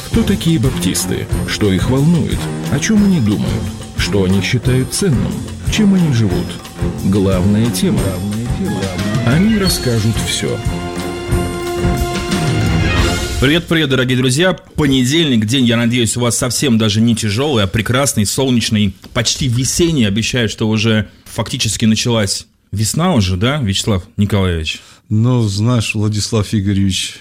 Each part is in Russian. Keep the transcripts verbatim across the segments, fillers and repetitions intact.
Кто такие баптисты? Что их волнует? О чем они думают? Что они считают ценным? Чем они живут? Главная тема. Они расскажут все. Привет-привет, дорогие друзья. Понедельник, день, я надеюсь, у вас совсем даже не тяжелый, а прекрасный, солнечный, почти весенний. Обещают, что уже фактически началась весна уже, да, Вячеслав Николаевич? Ну, знаешь, Владислав Игоревич.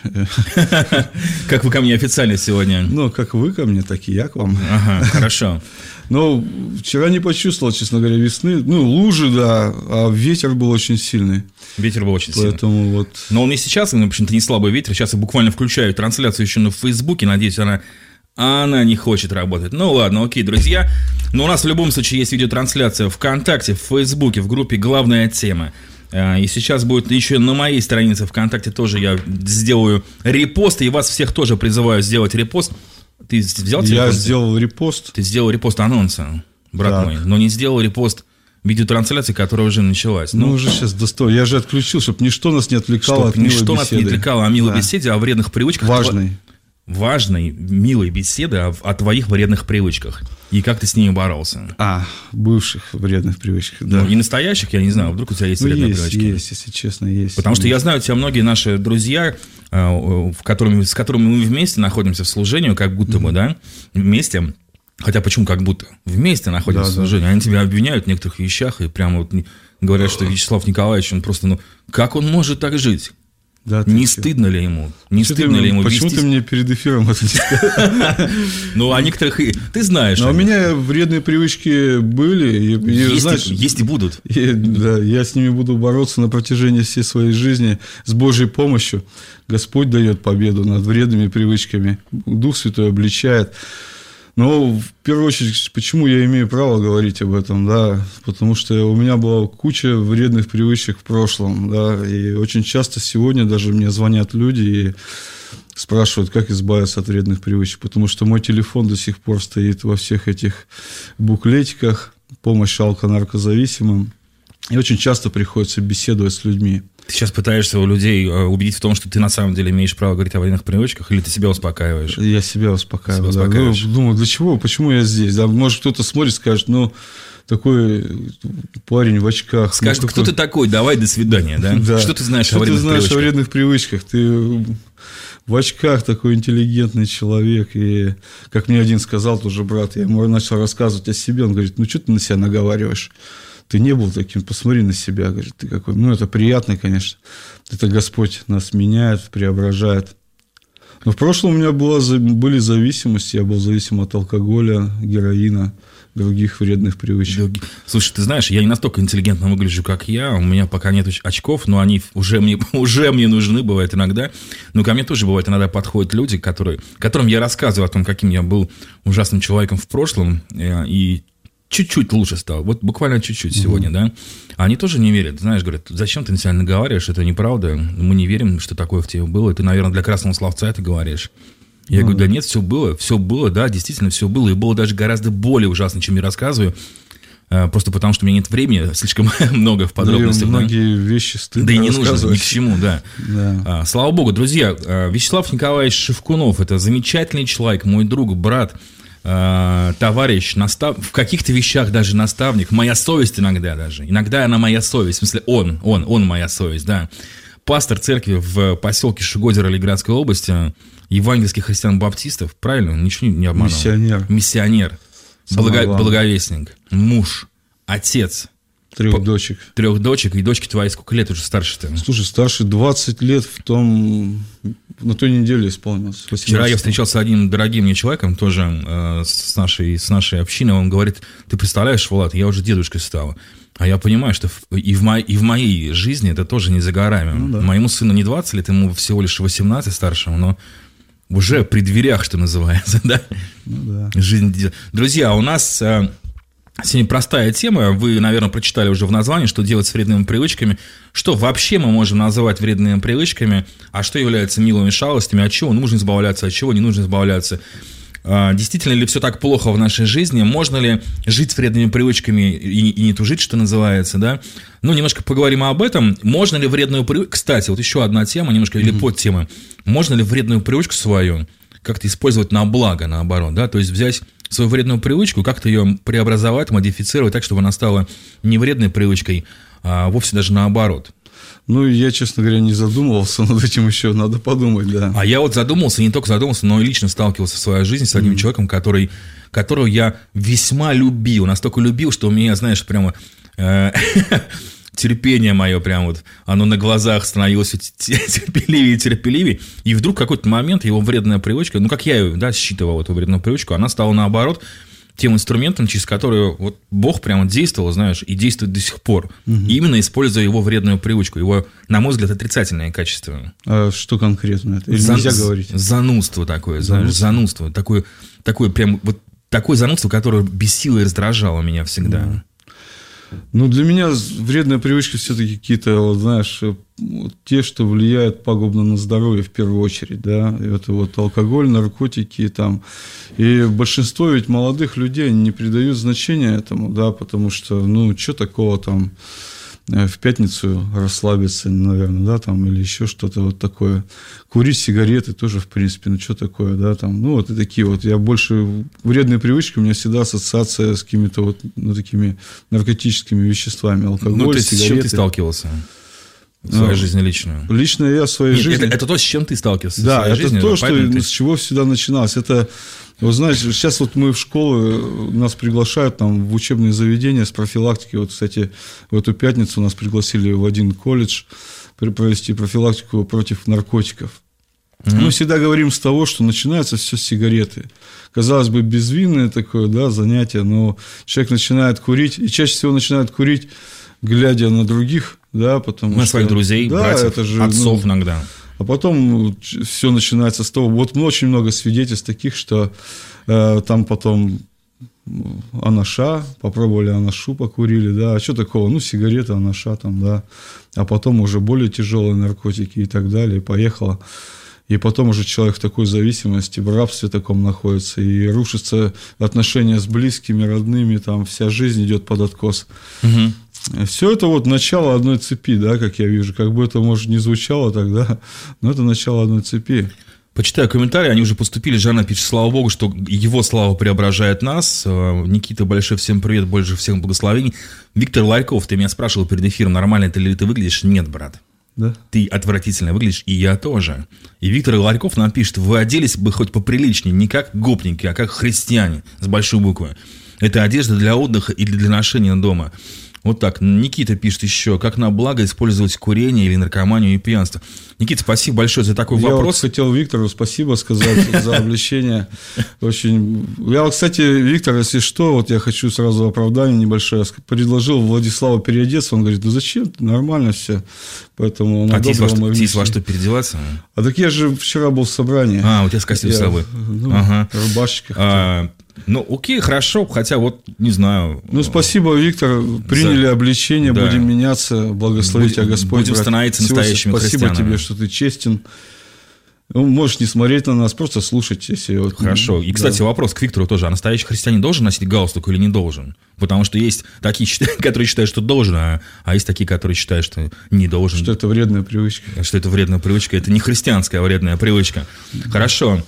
Как вы ко мне официально сегодня? Ну, как вы ко мне, так и я к вам. Ага, хорошо. Ну, вчера не почувствовал, честно говоря, весны. Ну, лужи, да, а ветер был очень сильный. Ветер был очень сильный. Поэтому вот... Но он и сейчас, в общем-то, не слабый ветер. Сейчас я буквально включаю трансляцию еще на Фейсбуке. Надеюсь, она... она не хочет работать. Ну, ладно, окей, друзья. Но у нас в любом случае есть видеотрансляция ВКонтакте, в Фейсбуке, в группе «Главная тема». И сейчас будет еще на моей странице ВКонтакте тоже я сделаю репост. И вас всех тоже призываю сделать репост. Ты взял телефон? Я сделал репост. Ты сделал репост анонса, брат так. мой. Но не сделал репост видеотрансляции, которая уже началась. Ну, ну уже сейчас достой. Я же отключил, чтобы ничто нас не отвлекало чтоб от милой ничто беседы. нас не отвлекало о милой да. беседе, о вредных привычках. Важной. Важной, милой беседы о, о твоих вредных привычках. И как ты с ними боролся? А, бывших вредных привычках, да. Ну, и настоящих, я не знаю, вдруг у тебя есть ну, вредные есть, привычки? Есть, если честно, есть. Потому есть. что я знаю, у тебя многие наши друзья, в которыми, с которыми мы вместе находимся в служении, как будто бы, mm-hmm. да, вместе, хотя почему как будто? Вместе находимся да, в служении, да. Они тебя обвиняют в некоторых вещах и прямо вот говорят, что Вячеслав Николаевич, он просто, ну, как он может так жить? Да, не стыдно ли ему? Не почему стыдно ты, ли ему Почему вестись? ты мне перед эфиром это не сказал? Ну, о некоторых ты знаешь. Но у меня вредные привычки были. Есть и будут. Да, я с ними буду бороться на протяжении всей своей жизни с Божьей помощью. Господь дает победу над вредными привычками. Дух Святой обличает. Но в первую очередь, почему я имею право говорить об этом, да, потому что у меня была куча вредных привычек в прошлом, да, и очень часто сегодня даже мне звонят люди и спрашивают, как избавиться от вредных привычек, потому что мой телефон до сих пор стоит во всех этих буклетиках, помощь алко-наркозависимым, и очень часто приходится беседовать с людьми. Ты сейчас пытаешься у людей убедить в том, что ты на самом деле имеешь право говорить о вредных привычках, или ты себя успокаиваешь? Я себя успокаиваю. Себя да. успокаиваешь. Ну, думаю, для чего, почему я здесь? Да, может, кто-то смотрит, скажет, ну, такой парень в очках. Скажет, ну, кто ты такой, давай, до свидания, да? да. Что ты знаешь что о вредных привычках? Что ты знаешь о вредных привычках? Ты в очках такой интеллигентный человек. И, как мне один сказал, тоже брат, я ему начал рассказывать о себе, он говорит, ну, что ты на себя наговариваешь? Ты не был таким, посмотри на себя, говорит, ты какой. Ну, это приятно, конечно. Это Господь нас меняет, преображает. Но в прошлом у меня была, были зависимости, я был зависим от алкоголя, героина, других вредных привычек. Слушай, ты знаешь, я не настолько интеллигентно выгляжу, как я, у меня пока нет очков, но они уже мне, уже мне нужны, бывает иногда. Но ко мне тоже бывает иногда подходят люди, которые, которым я рассказываю о том, каким я был ужасным человеком в прошлом, и чуть-чуть лучше стал, вот буквально чуть-чуть mm-hmm. сегодня, да. А они тоже не верят, знаешь, говорят, зачем ты на себя наговариваешь, это неправда, мы не верим, что такое в тебе было, ты, наверное, для красного словца это говоришь. Я mm-hmm. говорю, да нет, все было, все было, да, действительно все было, и было даже гораздо более ужасно, чем я рассказываю, просто потому что у меня нет времени, слишком много в подробностях. Да, многие да? вещи стыдно да и не нужно, ни к чему, да. да. А, слава богу, друзья, Вячеслав Николаевич Шевкунов, это замечательный человек, мой друг, брат, товарищ, настав... в каких-то вещах даже наставник, моя совесть иногда даже, иногда она моя совесть, в смысле он, он, он моя совесть, да, пастор церкви в поселке Шигозеро Ленинградской области, евангельских христиан-баптистов, правильно, ничего не обманул. Миссионер. Миссионер, Благо... благовестник, муж, отец. Трех По... дочек. Трех дочек, и дочки твои сколько лет уже старше-то? Слушай, старше двадцать лет в том... На той неделе исполнилось. восемнадцать. Вчера я встречался с одним дорогим мне человеком, тоже э, с, нашей, с нашей общины. Он говорит, ты представляешь, Влад, я уже дедушкой стал. А я понимаю, что в, и, в мо, и в моей жизни это тоже не за горами. Ну, да. Моему сыну не двадцать лет, ему всего лишь восемнадцать старшему, но уже при дверях, что называется. Да? Ну, да. Жизнь. Друзья, у нас... Э, Сегодня простая тема, вы, наверное, прочитали уже в названии, что делать с вредными привычками, что вообще мы можем называть вредными привычками, а что является милыми шалостями, от чего нужно избавляться, от чего не нужно избавляться. Действительно ли все так плохо в нашей жизни, можно ли жить с вредными привычками и, и не тужить, что называется, да? Ну, немножко поговорим об этом. Можно ли вредную привычку, кстати, вот еще одна тема, немножко, или подтема, можно ли вредную привычку свою, как-то использовать на благо, наоборот, да, то есть взять свою вредную привычку, как-то ее преобразовать, модифицировать так, чтобы она стала не вредной привычкой, а вовсе даже наоборот. Ну, я, честно говоря, не задумывался над этим еще, надо подумать, да. А я вот задумался, не только задумался, но и лично сталкивался в своей жизни с одним mm-hmm. человеком, который, которого я весьма любил, настолько любил, что у меня, знаешь, прямо... терпение мое прям вот, оно на глазах становилось терпеливее и терпеливее, и вдруг в какой-то момент его вредная привычка, ну, как я ее, да, считывал, эту вредную привычку, она стала наоборот тем инструментом, через который вот Бог прямо действовал, знаешь, и действует до сих пор, угу. именно используя его вредную привычку, его, на мой взгляд, отрицательные качества. А что конкретно? Это Зан... нельзя говорить? Занудство такое, знаешь, занудство, занудство такое, такое прям вот такое занудство, которое бесило и раздражало меня всегда. Угу. Ну, для меня вредные привычки все-таки какие-то, вот, знаешь, вот, те, что влияют пагубно на здоровье в первую очередь, да, это вот алкоголь, наркотики там, и большинство ведь молодых людей не придают значения этому, да, потому что, ну, что такого там в пятницу расслабиться, наверное, да, там, или еще что-то вот такое. Курить сигареты тоже, в принципе, ну, что такое, да, там, ну, вот и такие вот. Я больше... Вредные привычки, у меня всегда ассоциация с какими-то вот, ну, такими наркотическими веществами, алкоголь, ну, то есть сигареты. С чем ты сталкивался в своей ну, жизни личную? Лично я в своей Нет, жизни... Это, это то, с чем ты сталкивался да, в своей это жизни? то, что, ты... с чего всегда начиналось. Это... Вы знаете, сейчас вот мы в школы, нас приглашают там в учебные заведения с профилактикой. Вот, кстати, в эту пятницу нас пригласили в один колледж провести профилактику против наркотиков. Mm-hmm. Мы всегда говорим с того, что начинается все с сигареты. Казалось бы, безвинное такое, да, занятие, но человек начинает курить, и чаще всего начинает курить, глядя на других, да, потому на что... своих друзей, да, братьев, это же, отцов ну, иногда. А потом все начинается с того, вот очень много свидетельств таких, что э, там потом анаша, попробовали анашу, покурили, да, а что такого, ну, сигарета, анаша там, да, а потом уже более тяжелые наркотики и так далее, и поехало. И потом уже человек в такой зависимости, в рабстве таком находится, и рушатся отношения с близкими, родными, там вся жизнь идет под откос. Угу. Все это вот начало одной цепи, да, как я вижу. Как бы это, может, не звучало тогда, но это начало одной цепи. Почитаю комментарии, они уже поступили. Жанна пишет, слава Богу, что его слава преображает нас. Никита, большой всем привет, больше всем благословений. Виктор Ларьков, ты меня спрашивал перед эфиром, нормально ты ли ты выглядишь? Нет, брат. Да? Ты отвратительно выглядишь, и я тоже. И Виктор Ларьков нам пишет, вы оделись бы хоть поприличнее, не как гопники, а как христиане, с большой буквы. Это одежда для отдыха или для ношения дома. Вот так. Никита пишет еще, как на благо использовать курение или наркоманию и пьянство. Никита, спасибо большое за такой я вопрос. Я вот хотел Виктору спасибо сказать за облегчение. Очень. Я вот, кстати, Виктор, если что, вот я хочу сразу оправдание небольшое. Предложил Владиславу переодеться, он говорит, ну зачем, нормально все. Поэтому он а тебе во что переодеваться? А так я же вчера был в собрании. А, у тебя с костюм с собой. Ну, ага. Рубашечка. А, ну, окей, хорошо, хотя вот, не знаю. Ну, спасибо, Виктор, приняли за... обличение, да. Будем меняться, благословить тебя Господь. Будем брат. становиться Всего настоящими спасибо христианами. Спасибо тебе, что ты честен. Ну, можешь не смотреть на нас, просто слушать, если... Вот, хорошо. И, кстати, да. вопрос к Виктору тоже. А настоящий христианин должен носить галстук или не должен? Потому что есть такие, которые считают, что должен, а, а есть такие, которые считают, что не должен. Что это вредная привычка. Что это вредная привычка. Это не христианская вредная привычка. Да. Хорошо.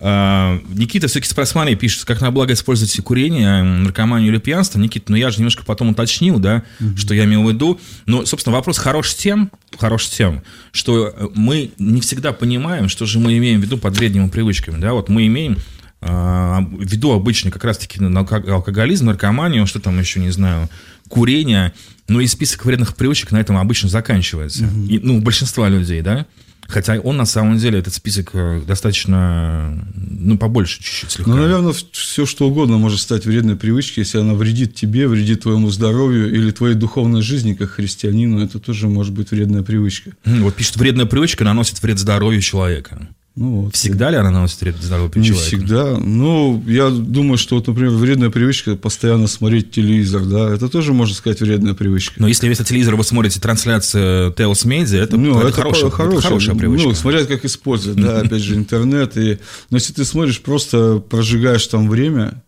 Никита все-таки спрашивает, пишет, как на благо использовать курение, наркоманию или пьянство. Никита, ну я же немножко потом уточнил, да, mm-hmm. что я имел в виду. Но, собственно, вопрос хорош тем, хорош тем, что мы не всегда понимаем, что же мы имеем в виду под вредными привычками. Да? Вот мы имеем э, в виду обычно как раз-таки алкоголизм, наркоманию, что там еще, не знаю, курение. Ну и список вредных привычек на этом обычно заканчивается. Mm-hmm. И, ну, у большинства людей, да. Хотя он, на самом деле, этот список достаточно, ну, побольше чуть-чуть слегка. Ну, наверное, все, что угодно может стать вредной привычкой, если она вредит тебе, вредит твоему здоровью или твоей духовной жизни, как христианину, это тоже может быть вредная привычка. Вот пишет, вредная привычка наносит вред здоровью человека. Ну, вот. Всегда ли она наносит вред здоровью Не человека? Не всегда. Ну, я думаю, что, вот, например, вредная привычка постоянно смотреть телевизор, да, это тоже, можно сказать, вредная привычка. Но если вместо телевизора вы смотрите трансляцию Теос Медиа, это, ну, это, это, хорошая, хорошая, это хорошая привычка. Ну, смотря как использовать, да, опять же, интернет. И, но если ты смотришь, просто прожигаешь там время,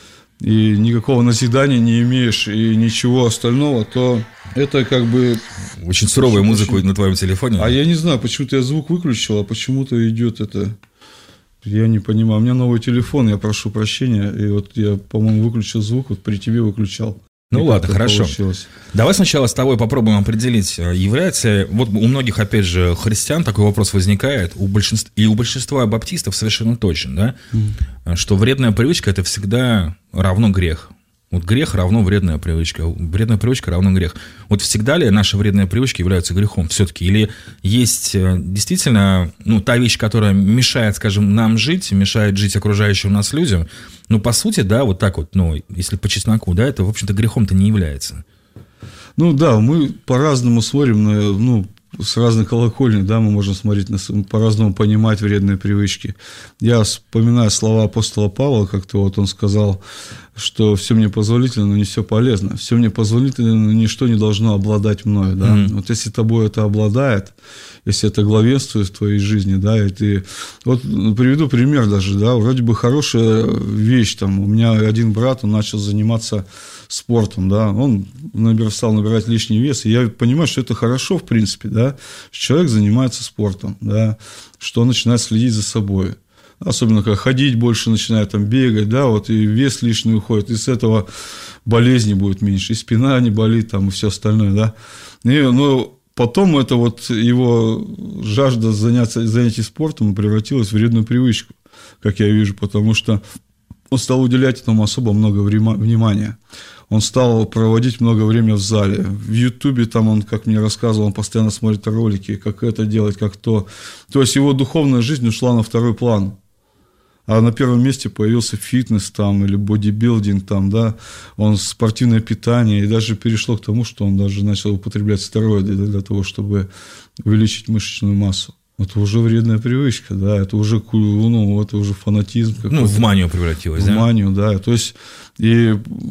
и никакого назидания не имеешь, и ничего остального, то это как бы... Очень суровая музыка на твоем телефоне. А я не знаю, почему-то я звук выключил, а почему-то идет это... Я не понимаю. У меня новый телефон, я прошу прощения. И вот я, по-моему, выключил звук, вот при тебе выключал. Ну и ладно, хорошо. Получилось. Давай сначала с тобой попробуем определить, является... Вот у многих, опять же, христиан такой вопрос возникает, у большинства, и у большинства баптистов совершенно точно, да, mm. что вредная привычка – это всегда равно грех. Вот грех равно вредная привычка. Вредная привычка равно грех. Вот всегда ли наши вредные привычки являются грехом все-таки? Или есть действительно ну, та вещь, которая мешает, скажем, нам жить, мешает жить окружающим нас людям? Ну, по сути, да, вот так вот, ну, если по чесноку, да, это, в общем-то, грехом-то не является. Ну, да, мы по-разному смотрим на, ну, с разных колокольни, да, мы можем смотреть, на, по-разному понимать вредные привычки. Я вспоминаю слова апостола Павла, как-то вот он сказал, что все мне позволительно, но не все полезно. Все мне позволительно, но ничто не должно обладать мною, да. Mm-hmm. Вот если тобой это обладает, если это главенствует в твоей жизни, да, и ты... Вот приведу пример даже, да, вроде бы хорошая вещь, там, у меня один брат, он начал заниматься спортом, да, он набир, стал набирать лишний вес, и я понимаю, что это хорошо, в принципе, да, что человек занимается спортом, да, что он начинает следить за собой. Особенно, когда ходить больше начинает, там, бегать, да, вот, и вес лишний уходит, и с этого болезни будет меньше, и спина не болит, там, и все остальное, да. И, ну, потом это вот его жажда заняться, занятий спортом превратилась в вредную привычку, как я вижу, потому что он стал уделять этому особо много внимания. Он стал проводить много времени в зале. В Ютубе там он, как мне рассказывал, он постоянно смотрит ролики, как это делать, как то. То есть его духовная жизнь ушла на второй план. А на первом месте появился фитнес там, или бодибилдинг там, да, он спортивное питание, и даже перешло к тому, что он даже начал употреблять стероиды для того, чтобы увеличить мышечную массу. Это уже вредная привычка, да, это уже, ну, это уже фанатизм какой-то. Ну, в манию превратилось, в да? В манию, да, то есть, и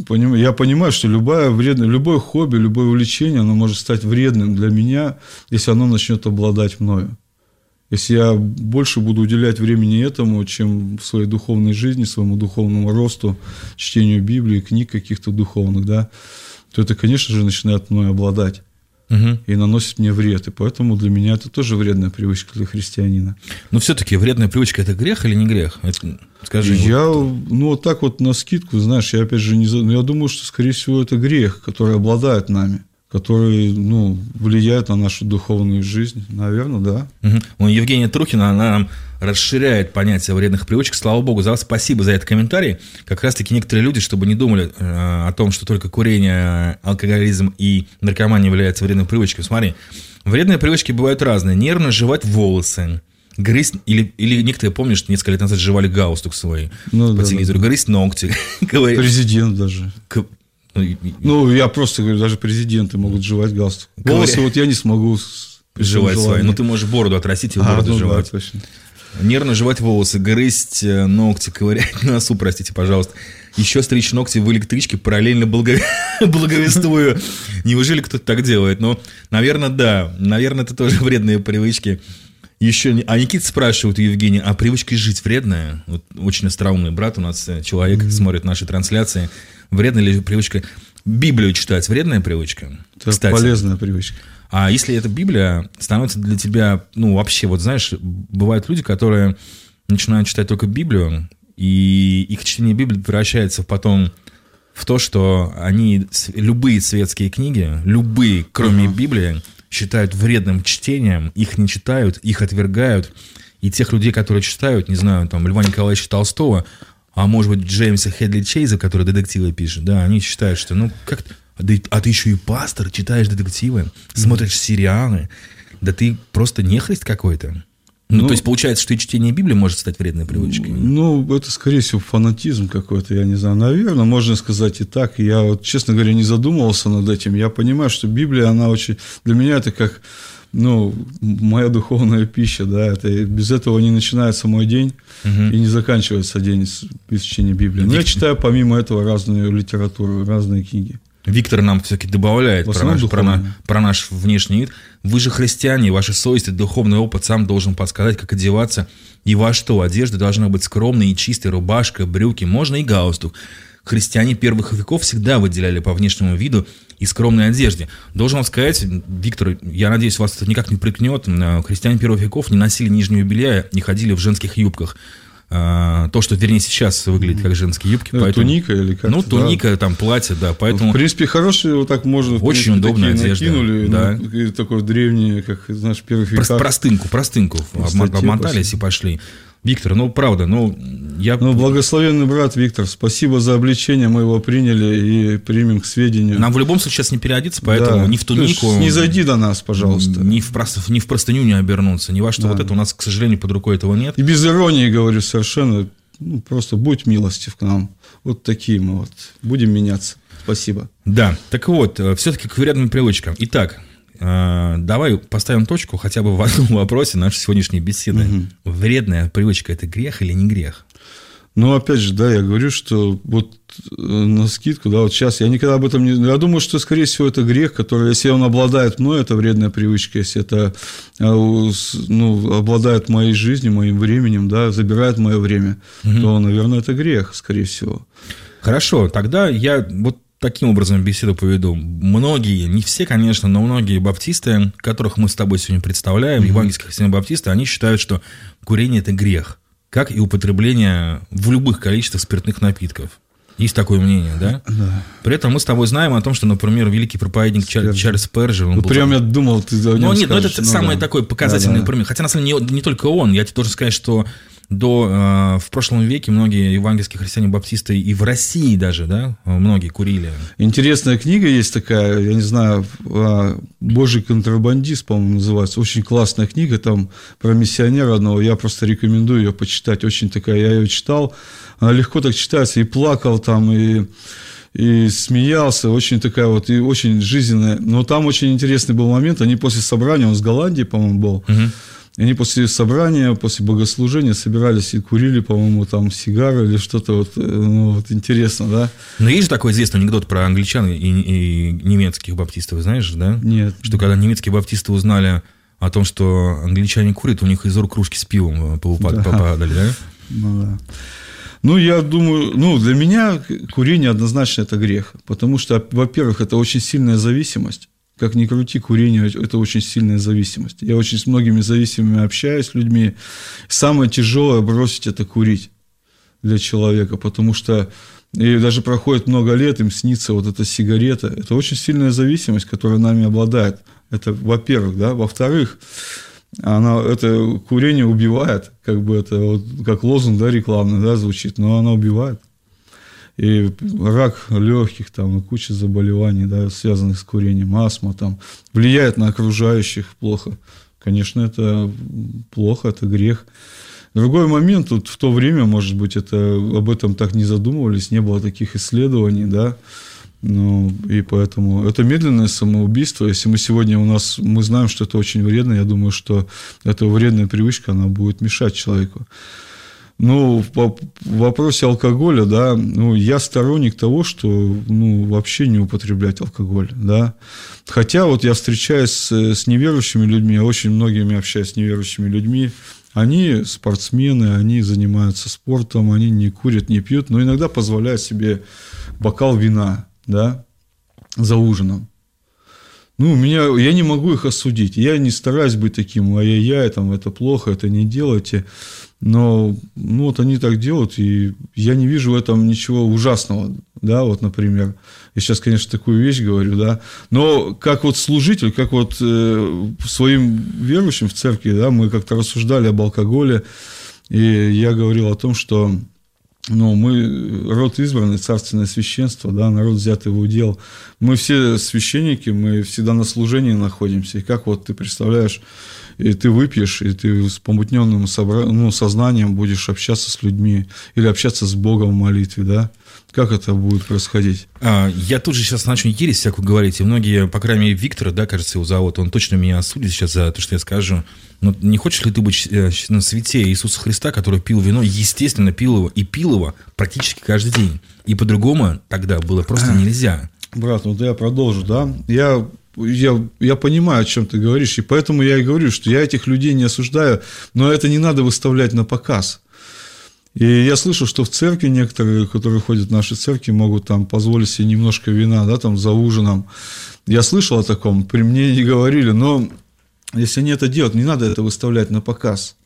я понимаю, что любое вредное, любое хобби, любое увлечение, оно может стать вредным для меня, если оно начнет обладать мною. Если я больше буду уделять времени этому, чем в своей духовной жизни, своему духовному росту, чтению Библии, книг каких-то духовных, да, то это, конечно же, начинает мной обладать. Угу. И наносит мне вред. И поэтому для меня это тоже вредная привычка для христианина. Но все-таки вредная привычка – это грех или не грех? Это, скажи. Я, ну, вот так вот навскидку, знаешь, я опять же не... Я думаю, что, скорее всего, это грех, который обладает нами, который, ну, влияет на нашу духовную жизнь. Наверное, да. Угу. Ну, Евгения Трухина, она нам расширяет понятие вредных привычек. Слава богу, за вас спасибо за этот комментарий. Как раз-таки некоторые люди, чтобы не думали э, о том, что только курение, алкоголизм и наркомания являются вредной привычкой. Смотри, вредные привычки бывают разные. Нервно жевать волосы, грызть, или, или некоторые, помнишь, несколько лет назад жевали галстук свой ну, по да, телевизору, да. Грызть ногти. Президент даже. К... Ну, я просто говорю, даже президенты могут жевать галстук. Волосы вот я не смогу жевать свои. Ну, ты можешь бороду отрастить и а, бороду ну, жевать. Да, точно. Нервно жевать волосы, грызть ногти, ковырять носу, простите, пожалуйста. Еще стричь ногти в электричке, параллельно благо... благовествую. Неужели кто-то так делает? Ну, наверное, да. Наверное, это тоже вредные привычки. Еще... А Никита спрашивает у Евгения, а привычка жить вредная? Вот очень остроумный брат у нас, человек, mm-hmm. смотрит наши трансляции. Вредная ли привычка? Библию читать вредная привычка? Это Кстати. полезная привычка. А если эта Библия становится для тебя, ну, вообще, вот знаешь, бывают люди, которые начинают читать только Библию, и их чтение Библии превращается потом в то, что они любые светские книги, любые, кроме uh-huh. Библии, считают вредным чтением, их не читают, их отвергают, и тех людей, которые читают, не знаю, там, Льва Николаевича Толстого, а может быть, Джеймса Хедли Чейза, который детективы пишет, да, они считают, что, ну, как... А ты еще и пастор, читаешь детективы, смотришь сериалы. Да ты просто нехрист какой-то. Ну, ну, то есть, получается, что и чтение Библии может стать вредной привычкой. Ну, это, скорее всего, фанатизм какой-то, я не знаю. Наверное, можно сказать и так. Я, вот, честно говоря, не задумывался над этим. Я понимаю, что Библия, она очень... Для меня это как, ну, моя духовная пища, да. Это, без этого не начинается мой день угу. и не заканчивается день без чтения Библии. Но Вик... я читаю, помимо этого, разную литературу, разные книги. Виктор нам все-таки добавляет про наш, про, на, про наш внешний вид. Вы же христиане, ваша совесть и духовный опыт сам должен подсказать, как одеваться и во что. Одежда должна быть скромной и чистой, рубашка, брюки, можно и галстук. Христиане первых веков всегда выделяли по внешнему виду и скромной одежде. Должен вам сказать, Виктор, я надеюсь, вас это никак не прикнет. Христиане первых веков не носили нижнего белья, не ходили в женских юбках. а, то, что, вернее, сейчас выглядит как женские юбки. Ну, поэтому... Туника или как-то. Ну, туника, да. там, платье, да, поэтому... В принципе, хорошие, вот так можно... Очень принципе, удобная такие одежда. накинули, Да. Ну, такое древнее, как, знаешь, в первых веках. Простынку, простынку. Простоте, Обмотались и пошли. Виктор, ну, правда, ну, я... Ну, благословенный брат Виктор, спасибо за обличение, мы его приняли и примем к сведению. Нам в любом случае сейчас не переодеться, поэтому Да. ни в тунику... Не зайди до нас, пожалуйста. Ни в, прос... ни в простыню не обернуться, ни во что. Да. Вот это у нас, к сожалению, под рукой этого нет. И без иронии говорю совершенно, ну, просто будь милостив к нам. Вот такие мы вот, будем меняться. Спасибо. Да, так вот, все-таки к вредным привычкам. Итак, давай поставим точку хотя бы в одном вопросе нашей сегодняшней беседы. Угу. Вредная привычка – это грех или не грех? Ну, опять же, да, я говорю, что вот на скидку, да, вот сейчас я никогда об этом не... Я думаю, что, скорее всего, это грех, который, если он обладает мной, это вредная привычка, если это, ну, обладает моей жизнью, моим временем, да, забирает мое время, угу. то, наверное, это грех, скорее всего. Хорошо, тогда я вот таким образом беседу поведу. Многие, не все, конечно, но многие баптисты, которых мы с тобой сегодня представляем, mm-hmm. евангельские христиане-баптисты, они считают, что курение – это грех, как и употребление в любых количествах спиртных напитков. Есть такое мнение, да? Да. При этом мы с тобой знаем о том, что, например, великий проповедник Спержин. Чарльз Спержин... Ну, прям я думал, ты за Ну, нет, скажешь, ну, это ну, самый да. такой показательный да, пример. да. Хотя, на самом деле, не, не только он. Я тебе должен сказать, что до, э, в прошлом веке многие евангельские христиане-баптисты и в России даже, да, многие курили. Интересная книга есть такая, я не знаю, «Божий контрабандист», по-моему, называется. Очень классная книга, там про миссионера одного. Я просто рекомендую ее почитать. Очень такая, я ее читал. Она легко так читается, и плакал там, и... и смеялся, очень такая вот, и очень жизненная. Но там очень интересный был момент, они после собрания, он с Голландии, по-моему, был, угу. они после собрания, после богослужения собирались и курили, по-моему, там сигары или что-то вот, ну, вот интересно, да. Но есть же такой известный анекдот про англичан и, и немецких баптистов, знаешь, да? Нет. Что когда немецкие баптисты узнали о том, что англичане курят, у них из рук кружки с пивом попадали, да? да? Ну, да. Ну, я думаю, ну, для меня курение однозначно это грех, потому что, во-первых, это очень сильная зависимость. Как ни крути, курение – это очень сильная зависимость. Я очень с многими зависимыми общаюсь, с людьми. Самое тяжелое бросить – это курить для человека, потому что и даже проходит много лет, им снится вот эта сигарета. Это очень сильная зависимость, которая нами обладает. Это, во-первых, да. Во-вторых, она, это курение убивает, как бы это вот, как лозунг, да, рекламный, да, звучит, но она убивает. И рак легких, там, и куча заболеваний, да, связанных с курением, астма, там, влияет на окружающих плохо. Конечно, это плохо, это грех. Другой момент, тут в то время, может быть, это, об этом так не задумывались, не было таких исследований, да, ну, и поэтому это медленное самоубийство. Если мы сегодня у нас, мы знаем, что это очень вредно, я думаю, что эта вредная привычка, она будет мешать человеку. Ну, в вопросе алкоголя, да, ну, я сторонник того, что, ну, вообще не употреблять алкоголь, да. Хотя вот я встречаюсь с, с неверующими людьми, я очень многими общаюсь с неверующими людьми, они спортсмены, они занимаются спортом, они не курят, не пьют, но иногда позволяют себе бокал вина, да, за ужином. Ну, меня, я не могу их осудить, я не стараюсь быть таким, ай-яй-яй, там, это плохо, это не делайте, но, ну, вот они так делают, и я не вижу в этом ничего ужасного, да, вот, например, я сейчас, конечно, такую вещь говорю, да, но как вот служитель, как вот э, своим верующим в церкви, да, мы как-то рассуждали об алкоголе, и я говорил о том, что ну, мы род избранный, царственное священство, да, народ взятый в удел. Мы все священники, мы всегда на служении находимся. И как вот ты представляешь, и ты выпьешь, и ты с помутненным собра... ну, сознанием будешь общаться с людьми или общаться с Богом в молитве, да? Как это будет происходить? А, я тут же сейчас начну ересь всякую говорить, и многие, по крайней мере, Виктора, да, кажется, его зовут, он точно меня осудит сейчас за то, что я скажу. Но не хочешь ли ты быть на свете Иисуса Христа, который пил вино, естественно, пил его, и пил его практически каждый день. И по-другому тогда было просто нельзя. Брат, вот я продолжу, да? Я... Я, я понимаю, о чем ты говоришь, и поэтому я и говорю, что я этих людей не осуждаю, но это не надо выставлять на показ. И я слышу, что в церкви некоторые, которые ходят в наши церкви, могут там позволить себе немножко вина, да, там за ужином. Я слышал о таком, при мне не говорили, но если они это делают, не надо это выставлять на показ.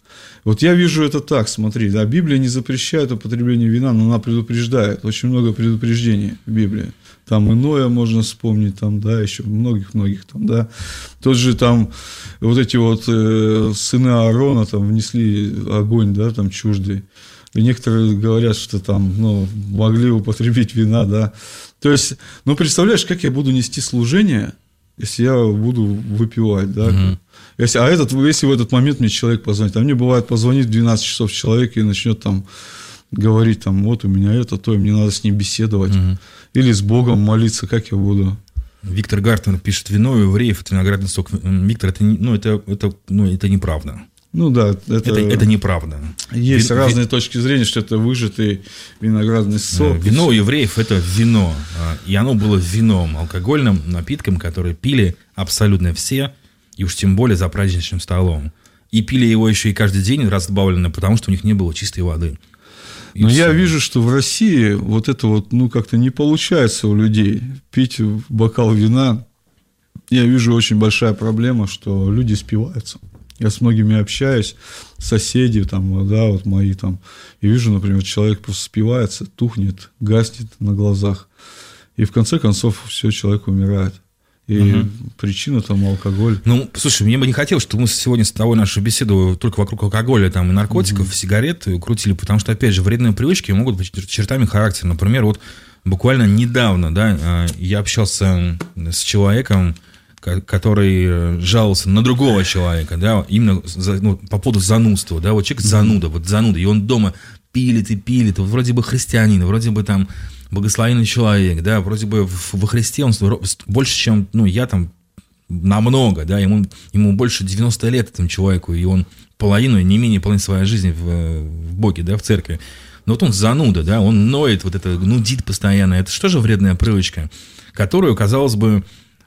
Вот я вижу это так, смотри, да, Библия не запрещает употребление вина, но она предупреждает, очень много предупреждений в Библии. Там иное можно вспомнить, там, да, еще многих-многих там, да. Тот же там, вот эти вот э, сыны Аарона там внесли огонь, да, там чуждый. И некоторые говорят, что там, ну, могли употребить вина, да. То есть, ну, представляешь, как я буду нести служение, если я буду выпивать, да. Угу. Если, а этот, если в этот момент мне человек позвонит, а мне бывает позвонит в двенадцать часов человек и начнет там говорить, там, вот у меня это, то, и мне надо с ним беседовать. Угу. Или с Богом молиться, как я буду. Виктор Гартнер пишет, вино у евреев – это виноградный сок. Виктор, это, ну, это, это, ну, это неправда. Ну да, это, это, это неправда. Есть Ви, разные ви... точки зрения, что это выжатый виноградный сок. Вино у евреев – это вино. И оно было вином, алкогольным напитком, который пили абсолютно все, и уж тем более за праздничным столом. И пили его еще и каждый день разбавленно, потому что у них не было чистой воды. И Но все. Я вижу, что в России вот это вот, ну, как-то не получается у людей пить бокал вина. Я вижу очень большая проблема, что люди спиваются. Я с многими общаюсь, соседи, там, да, вот мои там, и вижу, например, человек просто спивается, тухнет, гаснет на глазах, и в конце концов все, человек умирает. И угу. причина там алкоголь. Ну, слушай, мне бы не хотелось, чтобы мы сегодня с тобой нашу беседу только вокруг алкоголя там, и наркотиков, угу. сигарет крутили, потому что, опять же, вредные привычки могут быть чертами характера. Например, вот буквально недавно, да, я общался с человеком, который жаловался на другого человека, да, именно за, ну, по поводу занудства, да, вот человек зануда, вот зануда, и он дома пилит и пилит, вот вроде бы христианин, вроде бы там благословенный человек, да, вроде бы во Христе он больше, чем, ну, я там намного, да, ему, ему больше девяносто лет этому человеку, и он половину, не менее половины своей жизни в, в Боге, да, в церкви. Но вот он зануда, да, он ноет, вот это, нудит постоянно, это что же вредная привычка, которую, казалось бы,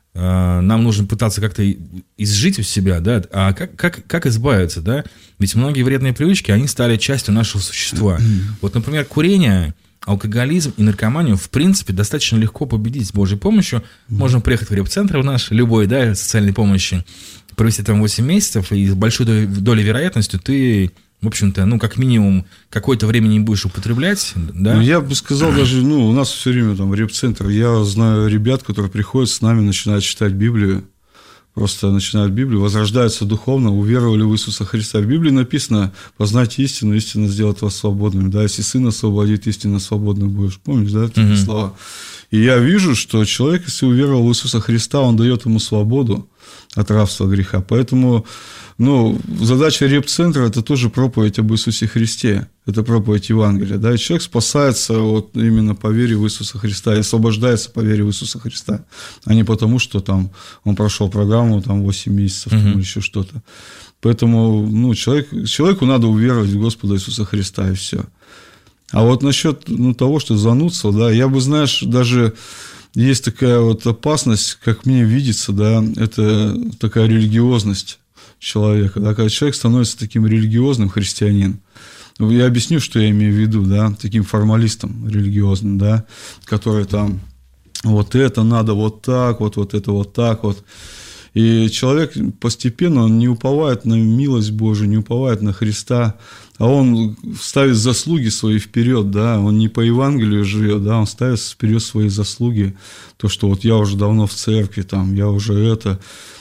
нам нужно пытаться как-то изжить у себя, да, а как, как, как избавиться, да, ведь многие вредные привычки, они стали частью нашего существа. Вот, например, курение, алкоголизм и наркоманию, в принципе, достаточно легко победить с Божьей помощью. Можем приехать в реп-центр в наш, любой, да, социальной помощи, провести там восемь месяцев, и с большой долей вероятностью ты... В общем-то, ну, как минимум, какое-то время не будешь употреблять, да? Ну, я бы сказал даже, ну, у нас все время там реп-центр. Я знаю ребят, которые приходят с нами, начинают читать Библию, просто начинают Библию, возрождаются духовно, уверовали в Иисуса Христа. В Библии написано: познать истину, истина сделает вас свободными. Да, если Сын освободит, истинно свободным будешь. Помнишь, да, такие угу. слова? И я вижу, что человек, если уверовал в Иисуса Христа, он дает ему свободу от рабства греха. Поэтому, ну, задача реп-центра – это тоже проповедь об Иисусе Христе. Это проповедь Евангелия. Да? И человек спасается вот именно по вере в Иисуса Христа и освобождается по вере в Иисуса Христа, а не потому, что там он прошел программу там, восемь месяцев там, или еще что-то. Поэтому, ну, человек, человеку надо уверовать в Господа Иисуса Христа, и все. А вот насчет, ну, того, что занудство, да, я бы, знаешь, даже есть такая вот опасность, как мне видится, да, это такая религиозность человека, да, когда человек становится таким религиозным христианином. Я объясню, что я имею в виду, да, таким формалистом религиозным, да, который там вот это надо вот так, вот, вот это вот так вот. И человек постепенно он не уповает на милость Божию, не уповает на Христа, а он ставит заслуги свои вперед, да, он не по Евангелию живет, да, он ставит вперед свои заслуги, то, что вот я уже давно в церкви, там, я уже это.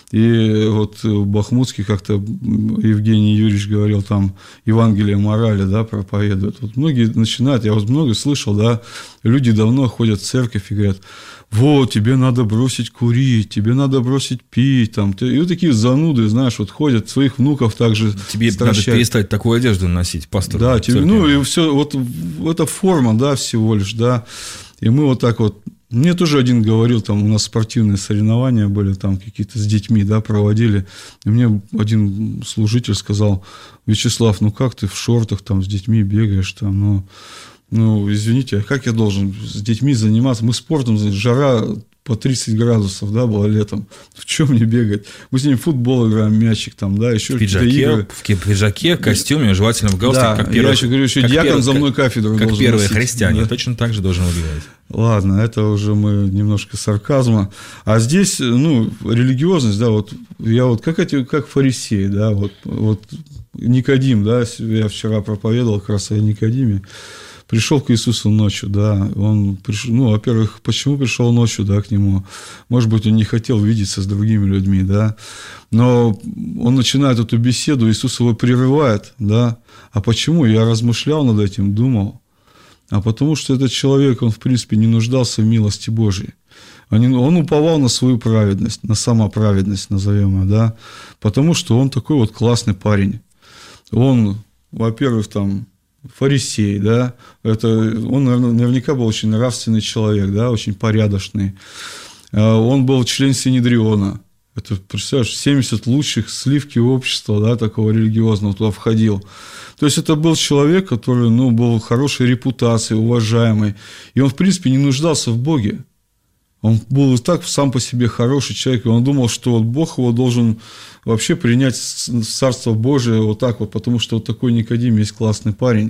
И вот в Бахмутске как-то Евгений Юрьевич говорил, там Евангелие морали, да, проповедует. Вот многие начинают, я вот много слышал, да, люди давно ходят в церковь и говорят: вот, тебе надо бросить курить, тебе надо бросить пить, там, и вот такие зануды, знаешь, вот ходят, своих внуков также тебе стращают. Надо перестать такую одежду носить, пастор. Да, тебе, ну, и все, вот это форма, да, всего лишь, да, и мы вот так вот. Мне тоже один говорил, там у нас спортивные соревнования были, там какие-то с детьми, да, проводили. И мне один служитель сказал: Вячеслав, ну как ты в шортах там с детьми бегаешь там, ну, ну извините, а как я должен с детьми заниматься? Мы спортом, жара по тридцать градусов, да, было летом. В чем мне бегать? Мы с ним в футбол играем, мячик там, да, еще в пиджаке, игры. В пиджаке, в костюме, желательно в галстуке, да, как первый. Я еще говорю, еще дьякон первый, за мной кафедру как должен первые носить. христиане, Да. точно так же должен убегать. Ладно, это уже мы немножко сарказма. А здесь, ну, религиозность, да, вот я вот как эти, как фарисеи, да, вот, вот Никодим, да, я вчера проповедовал как раз о Никодиме. Пришел к Иисусу ночью, да, он пришел, ну, во-первых, почему пришел ночью, да, к нему? Может быть, он не хотел видеться с другими людьми, да, но он начинает эту беседу, Иисус его прерывает, да, а почему? Я размышлял над этим, думал, а потому что этот человек, он, в принципе, не нуждался в милости Божьей, он уповал на свою праведность, на самоправедность, назовем ее, да, потому что он такой вот классный парень, он, во-первых, там, фарисей, да, это, он наверняка был очень нравственный человек, да, очень порядочный. Он был член Синедриона. Это, представляешь, семьдесят лучших сливки общества, да, такого религиозного туда входил. То есть, это был человек, который, ну, был хорошей репутацией, уважаемый. И он, в принципе, не нуждался в Боге. Он был и так сам по себе хороший человек, и он думал, что вот Бог его должен вообще принять в Царство Божие вот так вот, потому что вот такой Никодим есть классный парень.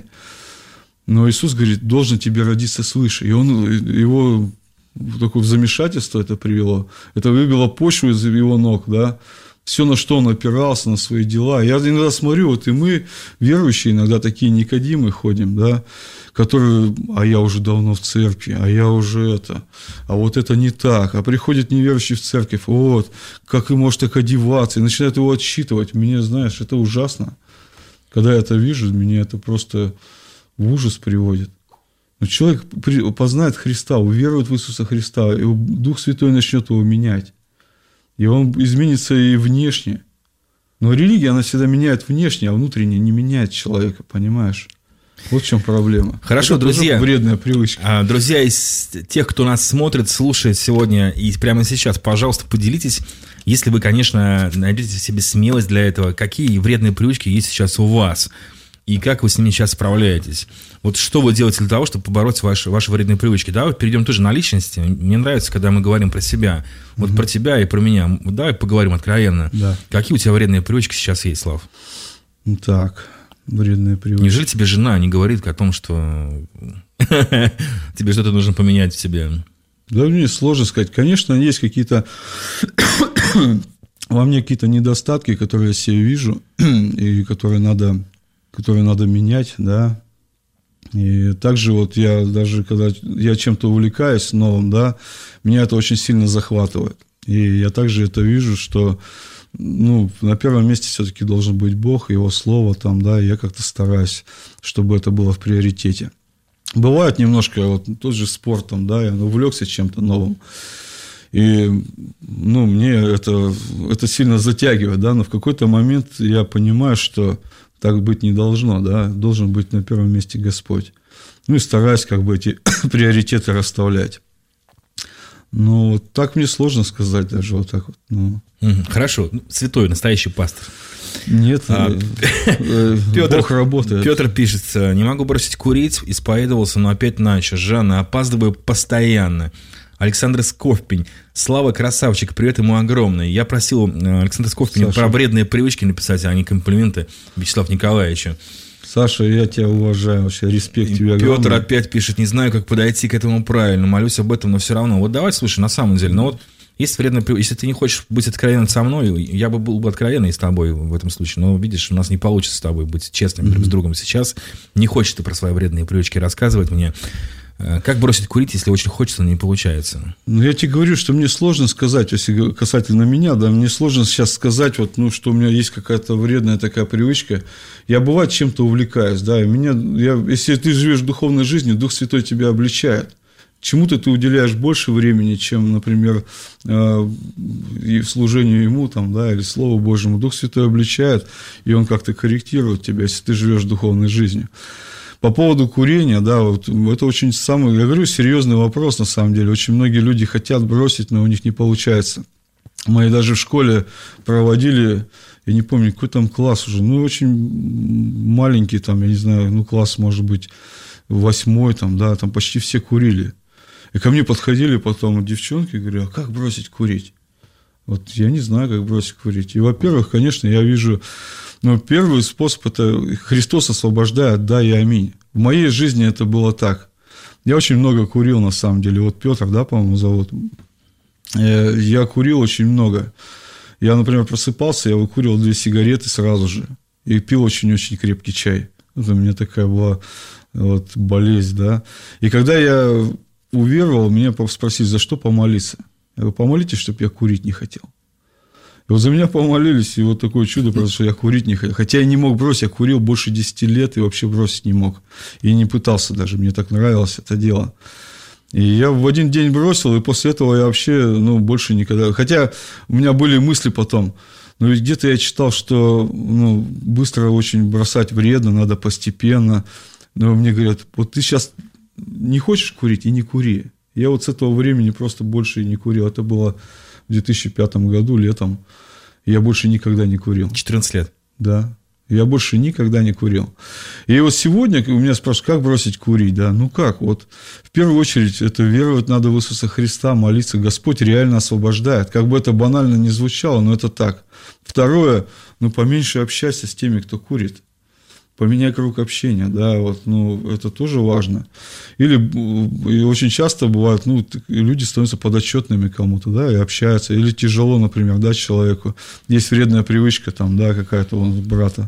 Но Иисус говорит, должен тебе родиться свыше. И он, его такое замешательство это привело. Это выбило почву из его ног, да. Все, на что он опирался, на свои дела. Я иногда смотрю, вот и мы, верующие, иногда такие Никодимы ходим, да, которые, а я уже давно в церкви, а я уже это, а вот это не так. А приходит неверующий в церковь, вот, как и может так одеваться, и начинает его отсчитывать. Мне, знаешь, это ужасно. Когда я это вижу, меня это просто в ужас приводит. Но человек познает Христа, уверует в Иисуса Христа, и Дух Святой начнет его менять. И он изменится и внешне. Но религия, она всегда меняет внешне, а внутренне не меняет человека, понимаешь? Вот в чем проблема. Хорошо, это друзья. Вредная привычка. Друзья, из тех, кто нас смотрит, слушает сегодня и прямо сейчас, пожалуйста, поделитесь, если вы, конечно, найдете в себе смелость для этого, какие вредные привычки есть сейчас у вас. И как вы с ними сейчас справляетесь? Вот что вы делаете для того, чтобы побороть ваши, ваши вредные привычки? Давай перейдем тоже на личности. Мне нравится, когда мы говорим про себя. Вот угу. про тебя и про меня. Давай поговорим откровенно. Да. Какие у тебя вредные привычки сейчас есть, Слав? Так, вредные привычки. Неужели тебе жена не говорит о том, что тебе что-то нужно поменять в себе? Да мне сложно сказать. Конечно, есть какие-то... Во мне какие-то недостатки, которые я себе вижу, и которые надо... которые надо менять, да, и также вот я даже, когда я чем-то увлекаюсь новым, да, меня это очень сильно захватывает, и я также это вижу, что, ну, на первом месте все-таки должен быть Бог, Его Слово там, да, и я как-то стараюсь, чтобы это было в приоритете. Бывает немножко, вот тот же спортом, да, я увлекся чем-то новым, и, ну, мне это, это сильно затягивает, да, но в какой-то момент я понимаю, что так быть не должно, да, должен быть на первом месте Господь. Ну, и стараюсь как бы эти приоритеты расставлять. Ну, вот так мне сложно сказать даже вот так вот. Ну. Хорошо, святой, настоящий пастор. Нет, а, Петр, Бог работает. Петр пишет, не могу бросить курить, исповедовался, но опять начал. Жанна, опаздываю постоянно. Александр Сковпень. Слава, красавчик, привет ему огромный. Я просил Александра Сковпеня про вредные привычки написать, а не комплименты Вячеславу Николаевичу. Саша, я тебя уважаю, вообще респект тебе огромный. Петр опять пишет, не знаю, как подойти к этому правильно, молюсь об этом, но все равно. Вот давай, слушай, на самом деле, ну вот есть вредная привычка, если ты не хочешь быть откровенным со мной, я бы был бы откровенный с тобой в этом случае, но видишь, у нас не получится с тобой быть честными mm-hmm. друг с другом сейчас. Не хочешь ты про свои вредные привычки рассказывать мне. Как бросить курить, если очень хочется, но не получается? Ну, я тебе говорю, что мне сложно сказать, если касательно меня, да, мне сложно сейчас сказать, вот, ну, что у меня есть какая-то вредная такая привычка. Я, бывает, чем-то увлекаюсь, да, и меня, я, если ты живешь духовной жизнью, Дух Святой тебя обличает. Чему-то ты уделяешь больше времени, чем, например, служению Ему, там, да, или Слову Божьему. Дух Святой обличает, и Он как-то корректирует тебя, если ты живешь духовной жизнью. По поводу курения, да, вот, это очень самый, я говорю, серьезный вопрос, на самом деле. Очень многие люди хотят бросить, но у них не получается. Мы даже в школе проводили, я не помню, какой там класс уже, ну, очень маленький, там, я не знаю, ну, класс, может быть, восьмой, там, да, там почти все курили. И ко мне подходили потом девчонки, говорю, а как бросить курить? Вот я не знаю, как бросить курить. И, во-первых, конечно, я вижу, ну, первый способ – это Христос освобождает, да и аминь. В моей жизни это было так. Я очень много курил, на самом деле. Вот Петр, да, по-моему, зовут. Я курил очень много. Я, например, просыпался, я выкуривал две сигареты сразу же. И пил очень-очень крепкий чай. Это у меня такая была вот болезнь, да. И когда я уверовал, меня спросили, за что помолиться. Я говорю, помолитесь, чтобы я курить не хотел. И вот за меня помолились, и вот такое чудо произошло, я курить не хотел. Хотя я не мог бросить, я курил больше десяти лет и вообще бросить не мог. И не пытался даже, мне так нравилось это дело. И я в один день бросил, и после этого я вообще, ну, больше никогда... Хотя у меня были мысли потом, но ведь где-то я читал, что, ну, быстро очень бросать вредно, надо постепенно. Но мне говорят, вот ты сейчас не хочешь курить, и не кури. Я вот с этого времени просто больше не курил. Это было в две тысячи пятом году, летом. Я больше никогда не курил. четырнадцать лет. Да. Я больше никогда не курил. И вот сегодня у меня спрашивают, как бросить курить? Да? Ну как? Вот в первую очередь это веровать надо в Иисуса Христа, молиться. Господь реально освобождает. Как бы это банально не звучало, но это так. Второе, ну поменьше общайся с теми, кто курит. Поменяй круг общения, да, вот, ну, это тоже важно. Или и очень часто бывает, ну, люди становятся подотчетными кому-то, да, и общаются. Или тяжело, например, да, человеку. Есть вредная привычка, там, да, какая-то у брата.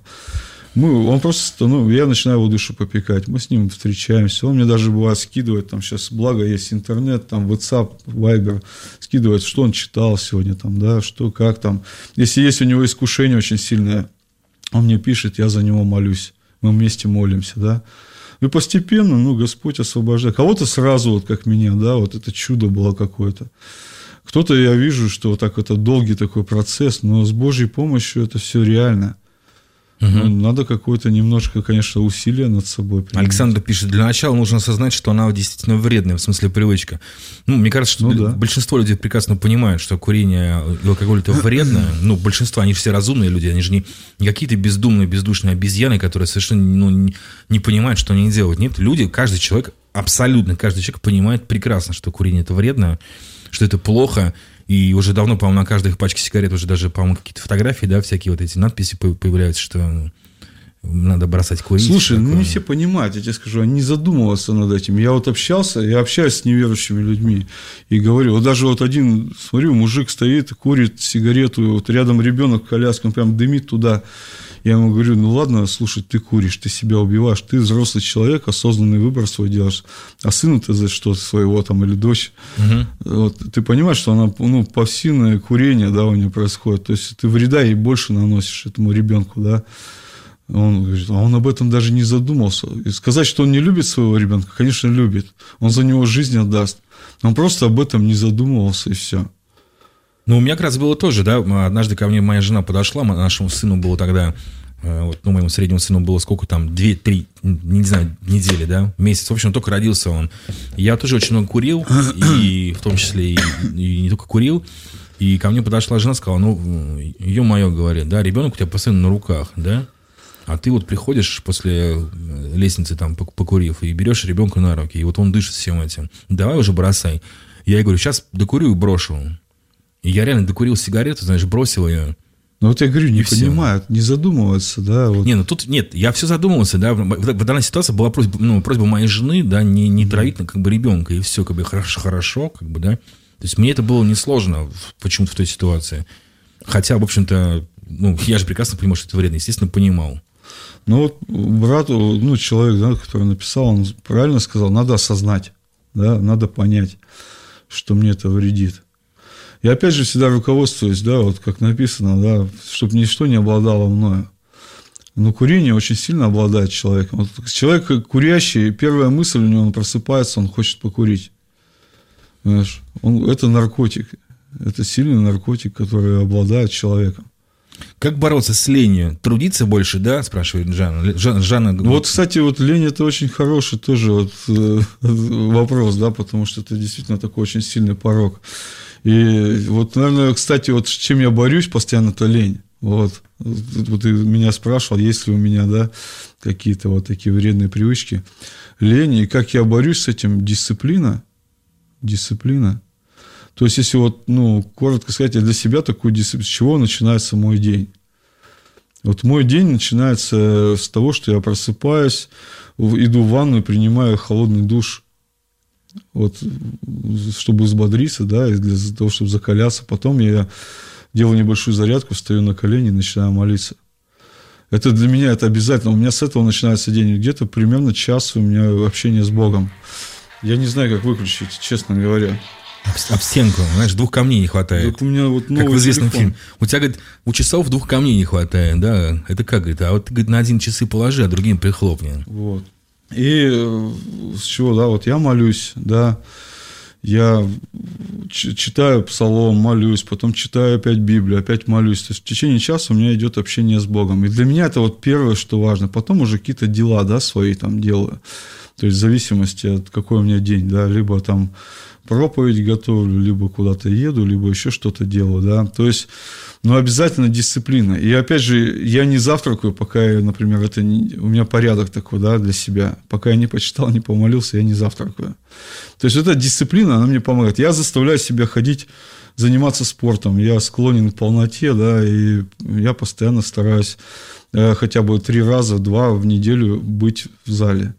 Мы, он просто, ну, я начинаю его душу попекать. Мы с ним встречаемся. Он мне даже бывает скидывает, там, сейчас, благо, есть интернет, там, WhatsApp, Viber, скидывает, что он читал сегодня, там, да, что, как там. Если есть у него искушение очень сильное, он мне пишет, я за него молюсь. Мы вместе молимся, да. И постепенно, ну, Господь освобождает. Кого-то сразу, вот как меня, да, вот это чудо было какое-то. Кто-то, я вижу, что вот так это долгий такой процесс, но с Божьей помощью это все реально. Угу. Ну, надо какое-то немножко, конечно, усилие над собой принимать. Александр пишет, для начала нужно осознать, что она действительно вредная, в смысле привычка. Ну, мне кажется, что ну, да. большинство людей прекрасно понимают, что курение и алкоголь это вредно. Ну, большинство, они же все разумные люди, они же не, не какие-то бездумные, бездушные обезьяны, которые совершенно ну, не, не понимают, что они делают. Нет, люди, каждый человек, абсолютно каждый человек понимает прекрасно, что курение это вредно, что это плохо. И уже давно, по-моему, на каждой пачке сигарет уже даже, по-моему, какие-то фотографии, да, всякие вот эти надписи появляются, что надо бросать курить. Слушай, такое. Ну не все понимают, я тебе скажу, они не задумываются над этим. Я вот общался, я общаюсь с неверующими людьми и говорю, вот даже вот один, смотрю, мужик стоит, курит сигарету, вот рядом ребенок в коляске, он прям дымит туда. Я ему говорю, ну ладно, слушай, ты куришь, ты себя убиваешь, ты взрослый человек, осознанный выбор свой делаешь, а сыну ты за что своего там или дочь, угу. вот, ты понимаешь, что она, ну, пассивное курение, да, у нее происходит, то есть ты вреда ей больше наносишь этому ребенку, да. Он говорит, а он об этом даже не задумался. И сказать, что он не любит своего ребенка, конечно, любит, он за него жизнь отдаст, он просто об этом не задумывался и все. Ну, у меня как раз было тоже, да, однажды ко мне моя жена подошла, нашему сыну было тогда, вот, ну, моему среднему сыну было сколько там, две-три, не знаю, недели, да, месяц, в общем, только родился он. Я тоже очень много курил, и в том числе и, и не только курил, и ко мне подошла жена, сказала, ну, ё-моё, говорит, да, ребенок у тебя постоянно на руках, да, а ты вот приходишь после лестницы, там, покурив, и берешь ребенка на руки, и вот он дышит всем этим, давай уже бросай. Я ей говорю, сейчас докурю и брошу. И я реально докурил сигарету, знаешь, бросил ее. Ну, вот я говорю, не понимают, не задумываются, да. Вот. Не, ну тут нет, я все задумывался, да. В, в данной ситуации была просьба, ну, просьба моей жены, да, не, не травить, как бы, ребенка, и все, как бы, хорошо, хорошо, как бы, да. То есть мне это было несложно почему-то в той ситуации. Хотя, в общем-то, ну, я же прекрасно понимал, что это вредно, естественно, понимал. Ну, вот брату, ну, человек, да, который написал, он правильно сказал, надо осознать, да, надо понять, что мне это вредит. Я опять же всегда руководствуюсь, да, вот как написано, да, чтобы ничто не обладало мною. Но курение очень сильно обладает человеком. Вот человек курящий, первая мысль у него, он просыпается, он хочет покурить. Понимаешь? Он, это наркотик. Это сильный наркотик, который обладает человеком. Как бороться с ленью? Трудиться больше, да, спрашивает Жанна. Жан, Жанна... Вот, кстати, вот лень – это очень хороший тоже вот, э, вопрос, да, потому что это действительно такой очень сильный порок. И вот, наверное, кстати, вот с чем я борюсь постоянно, это лень. Вот, вот ты меня спрашивал, есть ли у меня, да, какие-то вот такие вредные привычки. Лень, и как я борюсь с этим, дисциплина. Дисциплина. То есть, если вот, ну, коротко сказать, я для себя такую дисциплину, с чего начинается мой день? Вот мой день начинается с того, что я просыпаюсь, иду в ванную, принимаю холодный душ, вот, чтобы взбодриться, да, и для того, чтобы закаляться. Потом я делаю небольшую зарядку, встаю на колени и начинаю молиться. Это для меня это обязательно. У меня с этого начинается день. Где-то примерно час у меня общение с Богом. Я не знаю, как выключить, честно говоря. Об стенку, знаешь, двух камней не хватает. Так у меня вот как в известном телефон. фильме. У тебя, говорит, у часов двух камней не хватает, да? Это как, говорит, а вот ты, говорит, на один часы положи, а другим прихлопни. Вот. И с чего, да, вот я молюсь, да, я читаю псалом, молюсь, потом читаю опять Библию, опять молюсь. То есть в течение часа у меня идет общение с Богом. И для меня это вот первое, что важно. Потом уже какие-то дела, да, свои там делаю. То есть в зависимости от какой у меня день, да, либо там проповедь готовлю, либо куда-то еду, либо еще что-то делаю, да. То есть, ну, обязательно дисциплина. И опять же, я не завтракаю, пока я, например, это не, у меня порядок такой, да, для себя. Пока я не почитал, не помолился, я не завтракаю. То есть, эта дисциплина, она мне помогает. Я заставляю себя ходить, заниматься спортом. Я склонен к полноте, да, и я постоянно стараюсь э, хотя бы три раза, два в неделю быть в зале.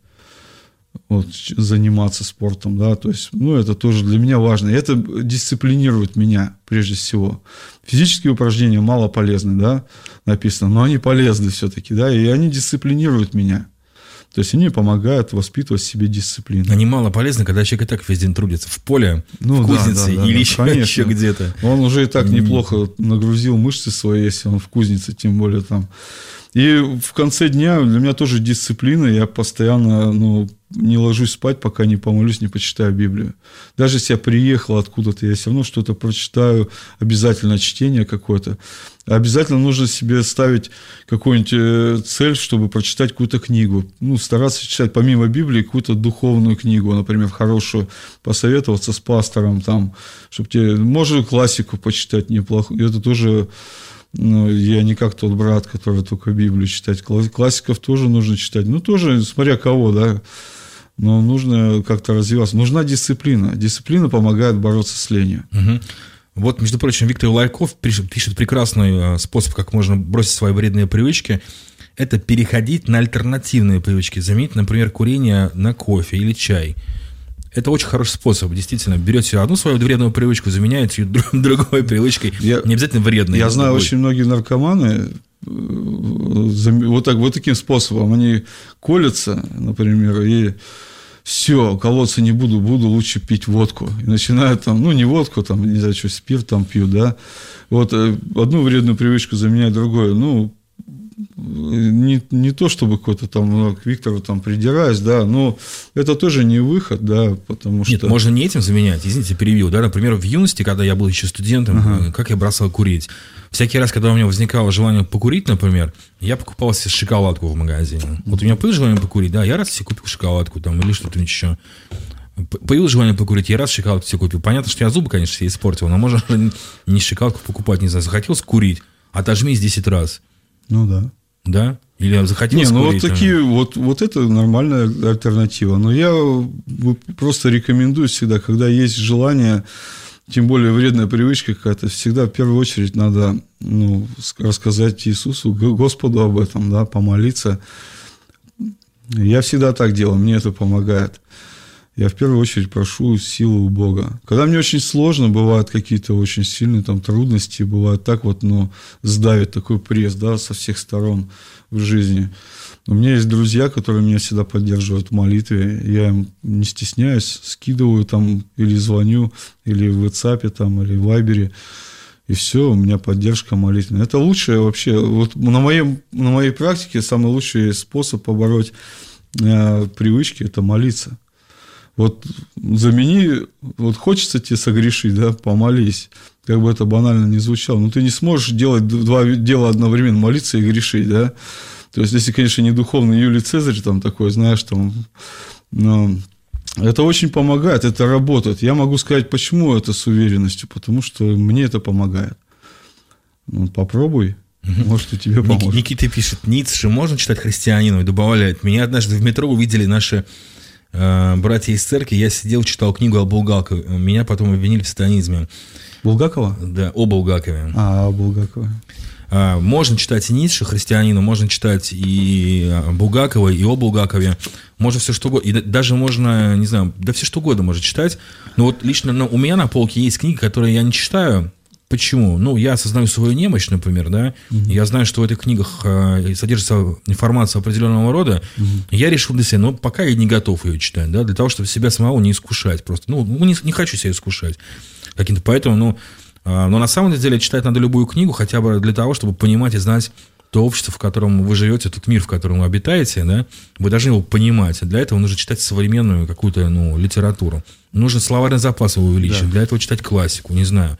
Вот, заниматься спортом, да, то есть, ну, это тоже для меня важно. И это дисциплинирует меня, прежде всего. Физические упражнения мало полезны, да, написано, но они полезны все-таки, да, и они дисциплинируют меня. То есть, они помогают воспитывать в себе дисциплину. Они мало полезны, когда человек и так весь день трудится в поле, ну, в кузнице, да, да, да, или да, еще, конечно. еще где-то. Он уже и так неплохо нагрузил мышцы свои, если он в кузнице, тем более там. И в конце дня для меня тоже дисциплина. Я постоянно, ну, не ложусь спать, пока не помолюсь, не почитаю Библию. Даже если я приехал откуда-то, я все равно что-то прочитаю, обязательно чтение какое-то. Обязательно нужно себе ставить какую-нибудь цель, чтобы прочитать какую-то книгу. Ну, стараться читать помимо Библии какую-то духовную книгу, например, хорошую, посоветоваться с пастором, там, чтобы тебе, можно классику почитать неплохо. Это тоже... Ну, я не как тот брат, который только Библию читать. Классиков тоже нужно читать. Ну, тоже, смотря кого, да. Но нужно как-то развиваться. Нужна дисциплина. Дисциплина помогает бороться с ленью. Угу. Вот, между прочим, Виктор Лайков пишет, пишет прекрасный способ, как можно бросить свои вредные привычки. Это переходить на альтернативные привычки. Заменить, например, курение на кофе или чай. Это очень хороший способ, действительно. Берете одну свою вредную привычку, заменяете ее другой привычкой, я, не обязательно вредной. Я знаю, очень многие наркоманы вот, так, вот таким способом, они колятся, например, и все, колоться не буду, буду лучше пить водку. И начинают там, ну, не водку, там, не знаю, что, спирт там пьют, да. Вот одну вредную привычку заменяют другой, ну, Не, не то, чтобы какой-то там к Виктору там придираюсь, да, но это тоже не выход, да, потому что... Нет, можно не этим заменять, извините, перебил, да, например, в юности, когда я был еще студентом, ага. как я бросал курить. Всякий раз, когда у меня возникало желание покурить, например, я покупал себе шоколадку в магазине. Вот у меня появилось желание покурить, да, я раз себе купил шоколадку там или что-то еще. Появилось желание покурить, я раз шоколадку себе купил. Понятно, что я зубы, конечно, себе испортил, но можно не шоколадку покупать, не знаю, захотелось курить, отожмись десять раз. Ну да. Да? Или захотелось Не, ну курить, вот такие, вот, вот это нормальная альтернатива. Но я просто рекомендую всегда, когда есть желание, тем более вредная привычка какая-то, всегда в первую очередь надо, ну, рассказать Иисусу, Господу об этом, да, помолиться. Я всегда так делаю, мне это помогает. Я в первую очередь прошу силу у Бога. Когда мне очень сложно, бывают какие-то очень сильные там трудности, бывает так вот, ну, сдавит такой пресс, да, со всех сторон в жизни. У меня есть друзья, которые меня всегда поддерживают в молитве. Я им не стесняюсь, скидываю там или звоню, или в WhatsApp там, или в Viber. И все, у меня поддержка молитвенная. Это лучшее вообще. Вот на, моем, на моей практике самый лучший способ побороть э, привычки – это молиться. Вот замени, вот хочется тебе согрешить, да, помолись. Как бы это банально не звучало. Но ты не сможешь делать два дела одновременно, молиться и грешить, да. То есть, если, конечно, не духовный Юлий Цезарь там такой, знаешь, там, но это очень помогает, это работает. Я могу сказать, почему это с уверенностью, потому что мне это помогает. Ну, попробуй. Может, и тебе поможет. Никита пишет, Ницше можно читать христианину? И добавляет, меня однажды в метро увидели наши братья из церкви, я сидел, читал книгу о Булгакове. Меня потом обвинили в сатанизме. Булгакова? Да, о Булгакове. А, о Булгакове. Можно читать и Ницше, христианина, можно читать и Булгакова, и о Булгакове. Можно все что угодно. И даже можно, не знаю, да все что угодно можно читать. Но вот лично ну, у меня на полке есть книги, которые я не читаю. Почему? Ну, я осознаю свою немощь, например, да. Mm-hmm. Я знаю, что в этих книгах содержится информация определенного рода. Mm-hmm. Я решил для себя, ну, пока я не готов ее читать, да, для того, чтобы себя самого не искушать просто. Ну, не, не хочу себя искушать каким-то. Поэтому, ну, но на самом деле читать надо любую книгу, хотя бы для того, чтобы понимать и знать то общество, в котором вы живете, тот мир, в котором вы обитаете, да, вы должны его понимать. Для этого нужно читать современную какую-то, ну, литературу. Нужно словарный запас его увеличить. Да. Для этого читать классику, не знаю.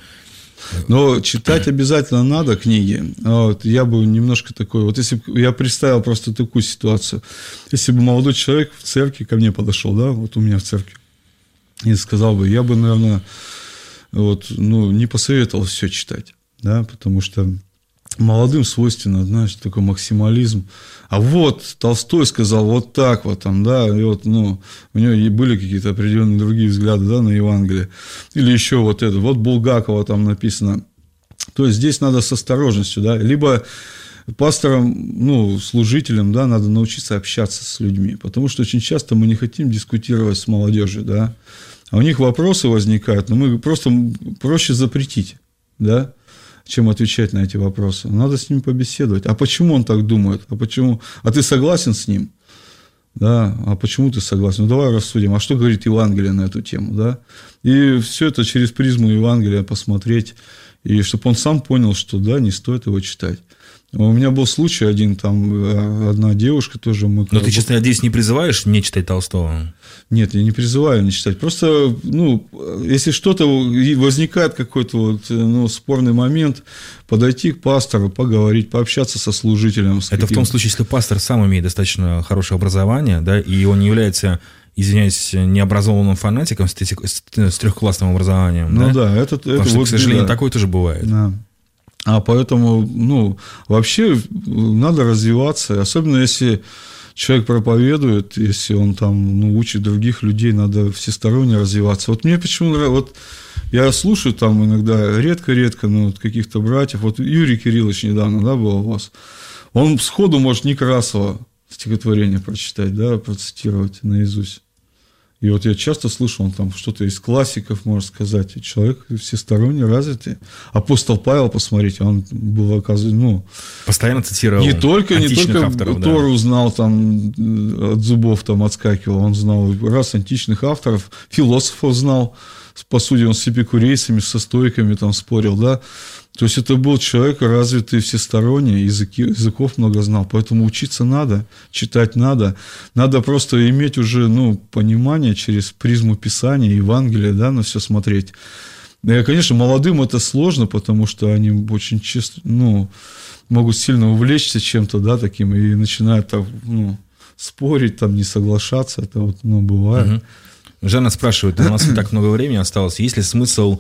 Но читать обязательно надо книги. Вот, я бы немножко такой... Вот если бы я представил просто такую ситуацию. Если бы молодой человек в церкви ко мне подошел, да, вот у меня в церкви, и сказал бы, я бы, наверное... Вот, ну, не посоветовал все читать, да, потому что молодым свойственно, знаешь, такой максимализм. А вот Толстой сказал вот так вот, там, да, и вот, ну, у него и были какие-то определенные другие взгляды, да, на Евангелие. Или еще вот это, вот Булгакова там написано. То есть здесь надо с осторожностью, да, либо пасторам, ну, служителям, да, надо научиться общаться с людьми, потому что очень часто мы не хотим дискутировать с молодежью, да. А у них вопросы возникают, но мы просто проще запретить, да, чем отвечать на эти вопросы. Надо с ним побеседовать. А почему он так думает? А почему? А ты согласен с ним? Да, а почему ты согласен? Ну, давай рассудим. А что говорит Евангелие на эту тему, да? И все это через призму Евангелия посмотреть, и чтобы он сам понял, что, да, не стоит его читать. У меня был случай один, там одна девушка тоже... Мы Но ты, честно, надеюсь, не призываешь не читать Толстого? Нет, я не призываю не читать. Просто, ну, если что-то возникает, какой-то вот, ну, спорный момент, подойти к пастору, поговорить, пообщаться со служителем. С Это каким... в том случае, если пастор сам имеет достаточно хорошее образование, да, и он не является... извиняюсь, необразованным фанатиком с трехклассным образованием. Ну да, да это, это Потому что, вот, к сожалению, да. такое тоже бывает. Да. А поэтому, ну, вообще надо развиваться, особенно если человек проповедует, если он там, ну, учит других людей, надо всесторонне развиваться. Вот мне почему нравится, вот я слушаю там иногда редко-редко, ну, вот каких-то братьев, вот Юрий Кириллович недавно, да, был у вас, он сходу может Некрасова стихотворение прочитать, да, процитировать наизусть. И вот я часто слышу, он там что-то из классиков может сказать. И человек всесторонне развитый. Апостол Павел, посмотрите, он был, оказывается, ну... Постоянно цитировал не только, не только авторов, Тору да. знал, там, от зубов там отскакивал. Он знал раз античных авторов, философов знал. По сути, он с эпикурейцами, со стойками там спорил, да. То есть, это был человек развитый всесторонне, языки, языков много знал. Поэтому учиться надо, читать надо. Надо просто иметь уже, ну, понимание через призму Писания, Евангелия, да, на все смотреть. И, конечно, молодым это сложно, потому что они очень часто, ну, могут сильно увлечься чем-то, да, таким, и начинают там, ну, спорить, там, не соглашаться. Это вот, ну, бывает. Угу. Жанна спрашивает, у нас не так много времени осталось, есть ли смысл...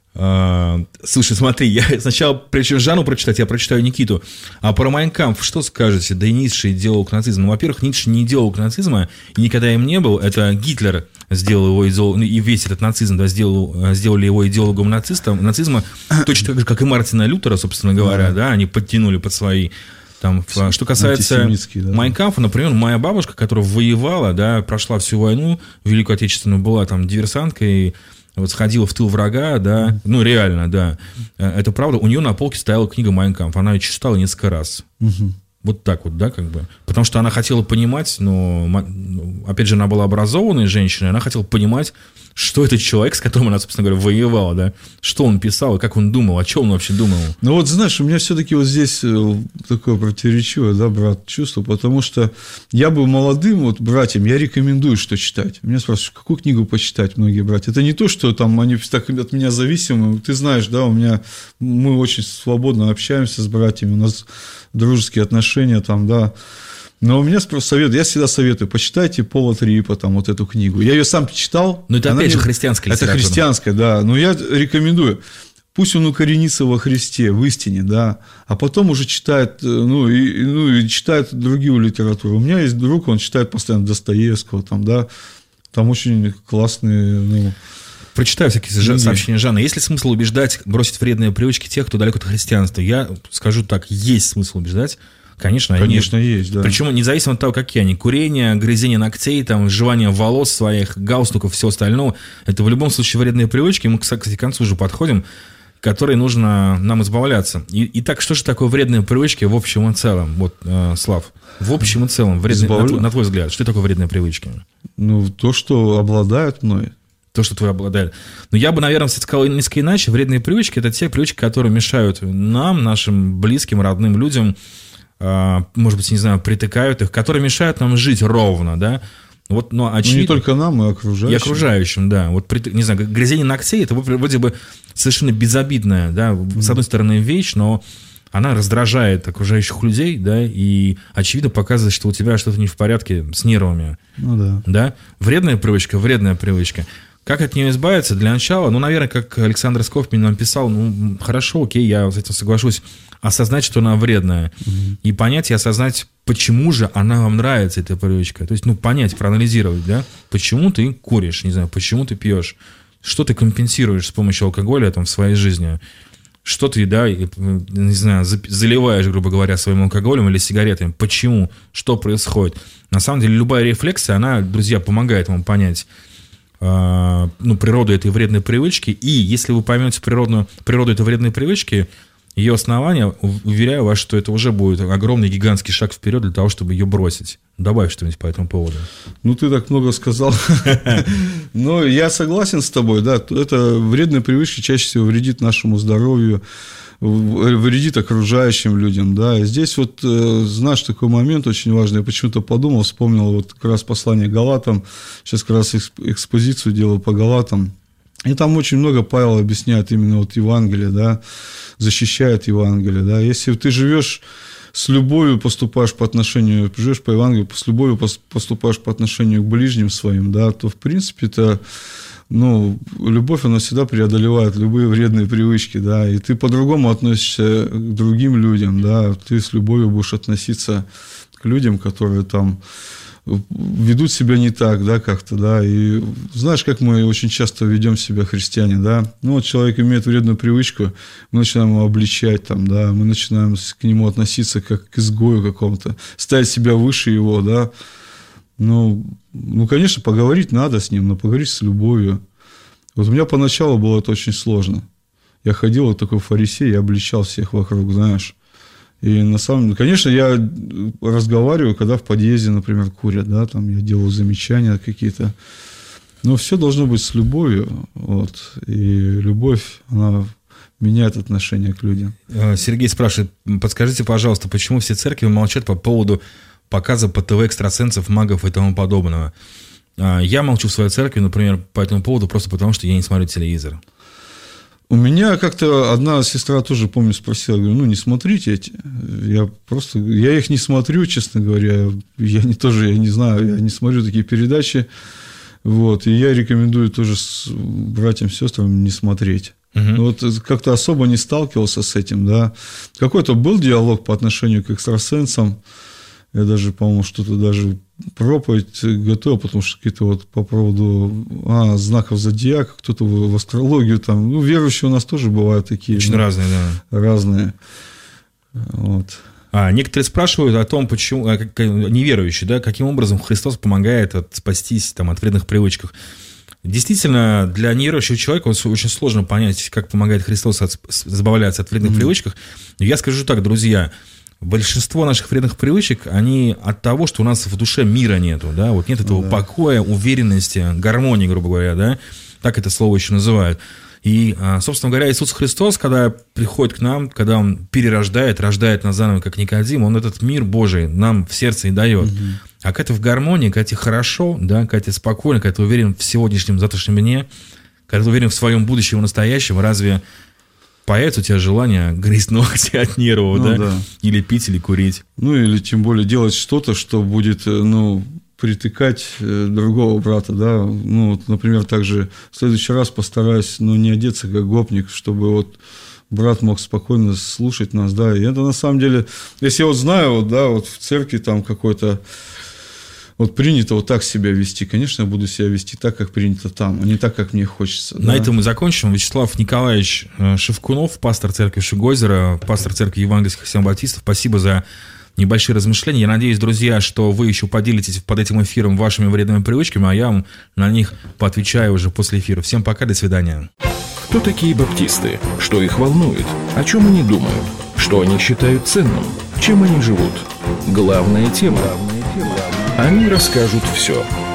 Слушай, смотри, я сначала, прежде Жанну прочитать, я прочитаю Никиту. А про Майн кампф что скажете? Да и Ницше идеолог нацизма. Ну, во-первых, Ницше не идеолог нацизма, и никогда им не был. Это Гитлер сделал его идеологом, и весь этот нацизм, да, сделал, сделали его идеологом нацистом, нацизма, точно так же, как и Мартина Лютера, собственно говоря, да, они подтянули под свои... Там, что касается да. Майн кампфа, например, моя бабушка, которая воевала, да, прошла всю войну, Великую Отечественную, была там диверсанткой, вот сходила в тыл врага, да, mm-hmm. ну, реально, да, это правда. У нее на полке стояла книга «Майн кампф», она ее читала несколько раз. Mm-hmm. Вот так вот, да, как бы. Потому что она хотела понимать, но, опять же, она была образованной женщиной, она хотела понимать, что этот человек, с которым она, собственно говоря, воевала, да, что он писал, и как он думал, о чем он вообще думал. Ну, вот, знаешь, у меня все-таки вот здесь такое противоречивое, да, брат, чувство, потому что я бы молодым вот братьям, я рекомендую, что читать. Меня спрашивают, какую книгу почитать многие братья. Это не то, что там они так от меня зависимы. Ты знаешь, да, у меня, мы очень свободно общаемся с братьями, у нас дружеские отношения там, да. Но у меня совет, я всегда советую, почитайте Пола Трипа, там, вот эту книгу. Я ее сам читал. Но это, опять мне... же, христианская литература. Это христианская, да. Но я рекомендую. Пусть он укоренится во Христе, в истине, да. А потом уже читает, ну, и, ну, и читает другую литературу. У меня есть друг, он читает постоянно Достоевского, там, да. Там очень классные... Ну, прочитаю всякие книги. Сообщения Жанны. Есть ли смысл убеждать, бросить вредные привычки тех, кто далек от христианства? Я скажу так, есть смысл убеждать. Конечно, Конечно, они, есть, да. Причем независимо от того, какие они. Курение, грызение ногтей, там, жевание волос своих, галстуков, все остальное. Это в любом случае вредные привычки. Мы, кстати, к концу уже подходим, которые нужно нам избавляться. И, итак, что же такое вредные привычки в общем и целом? Вот, э, Слав, в общем и целом, вредные, Избавля... на, твой, на твой взгляд, что такое вредные привычки? Ну, то, что обладают мной. То, что твой обладает. Но я бы, наверное, сказал несколько иначе. Вредные привычки – это те привычки, которые мешают нам, нашим близким, родным людям, может быть, не знаю, притыкают их, которые мешают нам жить ровно, да. Вот, но очевидно, ну, не только нам, и окружающим. И окружающим, да. Вот, не знаю, грызение ногтей – это вроде бы совершенно безобидная, да, mm-hmm. с одной стороны, вещь, но она раздражает окружающих людей, да, и, очевидно, показывает, что у тебя что-то не в порядке с нервами. Ну, да. Да? Вредная привычка, вредная привычка. Как от нее избавиться? Для начала, ну, наверное, как Александр Скофмин нам писал, ну, хорошо, окей, я с этим соглашусь, осознать, что она вредная, mm-hmm. и понять и осознать, почему же она вам нравится, эта привычка. То есть, ну, понять, проанализировать, да, почему ты куришь, не знаю, почему ты пьешь, что ты компенсируешь с помощью алкоголя там в своей жизни, что ты, да, не знаю, заливаешь, грубо говоря, своим алкоголем или сигаретами, почему, что происходит. На самом деле, любая рефлексия, она, друзья, помогает вам понять, ну, природу этой вредной привычки, и если вы поймете природу, природу этой вредной привычки, ее основания, уверяю вас, что это уже будет огромный гигантский шаг вперед для того, чтобы ее бросить. Добавь что-нибудь по этому поводу. Ну, ты так много сказал. Но я согласен с тобой, да, это вредные привычки чаще всего вредит нашему здоровью, вредит окружающим людям, да. И здесь вот, знаешь, такой момент очень важный, я почему-то подумал, вспомнил вот как раз послание Галатам, сейчас как раз экспозицию делаю по Галатам, и там очень много Павел объясняет именно вот Евангелие, да, защищает Евангелие, да. Если ты живешь с любовью, поступаешь по отношению, живешь по Евангелию, с любовью поступаешь по отношению к ближним своим, да, то в принципе это, ну, любовь, она всегда преодолевает любые вредные привычки, да, и ты по-другому относишься к другим людям, да, ты с любовью будешь относиться к людям, которые там ведут себя не так, да, как-то, да, и знаешь, как мы очень часто ведем себя, христиане, да, ну, вот человек имеет вредную привычку, мы начинаем его обличать, там, да, мы начинаем к нему относиться как к изгою какому-то, ставить себя выше его, да, ну, ну, конечно, поговорить надо с ним, но поговорить с любовью. Вот у меня поначалу было это очень сложно, я ходил вот такой фарисей, я обличал всех вокруг, знаешь. И на самом деле, конечно, я разговариваю, когда в подъезде, например, курят, да, там я делаю замечания какие-то. Но все должно быть с любовью, вот. И любовь, она меняет отношение к людям. Сергей спрашивает, подскажите, пожалуйста, почему все церкви молчат по поводу показа по ТВ экстрасенсов, магов и тому подобного? Я молчу в своей церкви, например, по этому поводу просто потому, что я не смотрю телевизор. У меня как-то одна сестра тоже, помню, спросила, говорю, ну, не смотрите эти. Я просто, я их не смотрю, честно говоря. Я не, тоже, я не знаю, я не смотрю такие передачи. Вот, и я рекомендую тоже с братьям, сестрам не смотреть. Uh-huh. Вот как-то особо не сталкивался с этим, да. Какой-то был диалог по отношению к экстрасенсам. Я даже, по-моему, что-то даже проповедь готовил, потому что какие-то вот по поводу а, знаков зодиака, кто-то в астрологию там, ну, верующие у нас тоже бывают такие. Очень ну, разные, да. Разные. Вот. А некоторые спрашивают о том, почему, неверующие, да, каким образом Христос помогает от, спастись там, от вредных привычек. Действительно, для неверующего человека очень сложно понять, как помогает Христос от, избавляться от вредных mm-hmm. привычек. Но я скажу так, друзья, большинство наших вредных привычек, они от того, что у нас в душе мира нету, да, вот нет этого да. покоя, уверенности, гармонии, грубо говоря, да, так это слово еще называют. И, собственно говоря, Иисус Христос, когда приходит к нам, когда Он перерождает, рождает нас заново, как Никодим, Он этот мир Божий нам в сердце и дает. Угу. А когда ты в гармонии, когда тебе хорошо, да, когда ты спокойно, когда ты уверен в сегодняшнем, завтрашнем дне, когда ты уверен в своем будущем и настоящем, разве появится у тебя желание грызть ногти от нервов, ну, да? да? Или пить, или курить. Ну, или тем более делать что-то, что будет, ну, притыкать другого брата, да. Ну, вот, например, также в следующий раз постараюсь, ну, не одеться как гопник, чтобы вот брат мог спокойно слушать нас, да. И это на самом деле, если я вот знаю, вот, да, вот в церкви там какой-то, вот принято вот так себя вести. Конечно, я буду себя вести так, как принято там, а не так, как мне хочется. На да. этом мы закончим. Вячеслав Николаевич Шевкунов, пастор церкви Шигойзера, пастор церкви евангельских христиан-баптистов. Спасибо за небольшие размышления. Я надеюсь, друзья, что вы еще поделитесь под этим эфиром вашими вредными привычками, а я вам на них поотвечаю уже после эфира. Всем пока, до свидания. Кто такие баптисты? Что их волнует? О чем они думают? Что они считают ценным? Чем они живут? Главная тема. Они расскажут все.